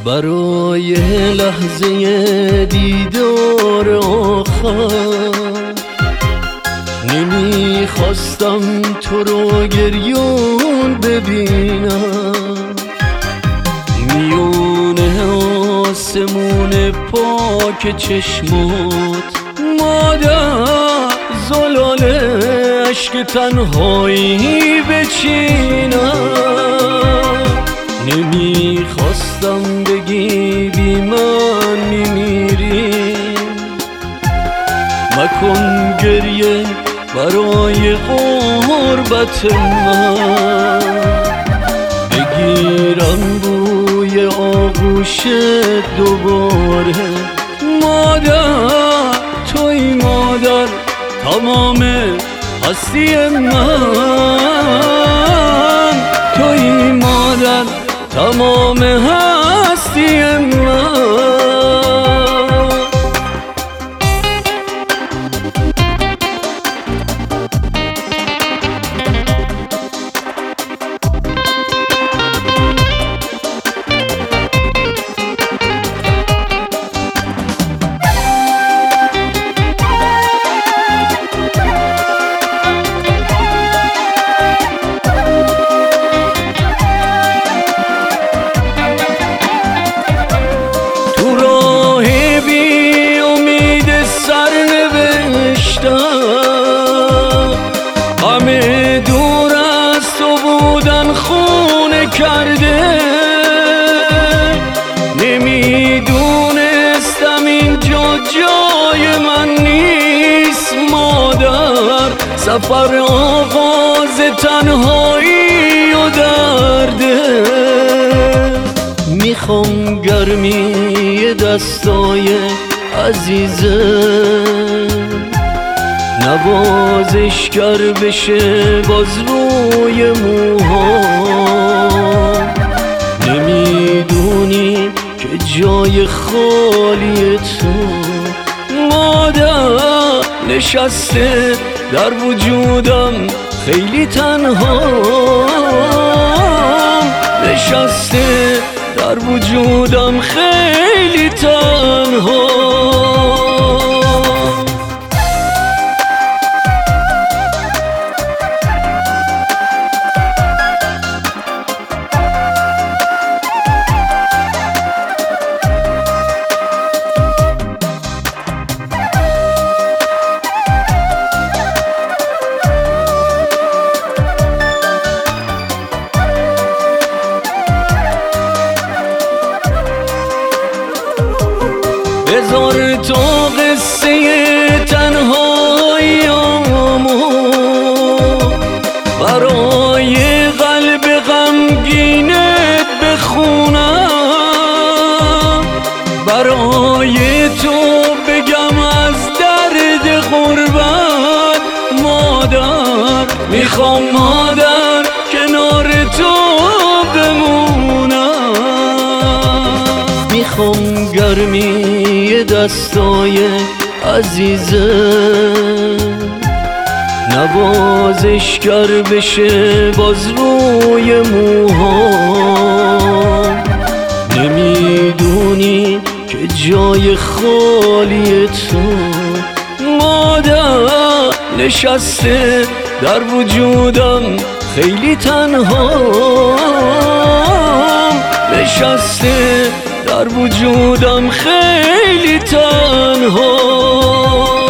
برای لحظه دیدار آخر نمیخواستم تو رو گریون ببینم. میونه آسمون پاک چشمات مادر زلال عشق تنهایی بچینم. نمیخواستم بگی بی من میمیری، مکن گریه برای غربت من. بگیرم بوی آغوش دوباره مادر، توی مادر تمام هستی من. توی مادر تمام هستی من. همه دور از تو بودن خونه کرده، نمیدونستم اینجا جای من نیست مادر. سفر آغاز تنهایی و درده، میخوام گرمی دستای عزیزه نوازشگر بشه باز روی موها. نمیدونی که جای خالی تو مادر نشسته در وجودم خیلی تنها. نشسته در وجودم خیلی تنها. بذار تو قصه تنهاییامو برای قلب غمگینت بخونم. برای تو بگم از درد غربت مادر. میخوام مادر کنار تو بمونم. میخوام گرمی دستای عزیزه نوازشگر بشه باز روی موها. نمیدونی که جای خالی تو مادر نشسته در وجودم خیلی تنها. نشسته در وجودم خیلی تنها.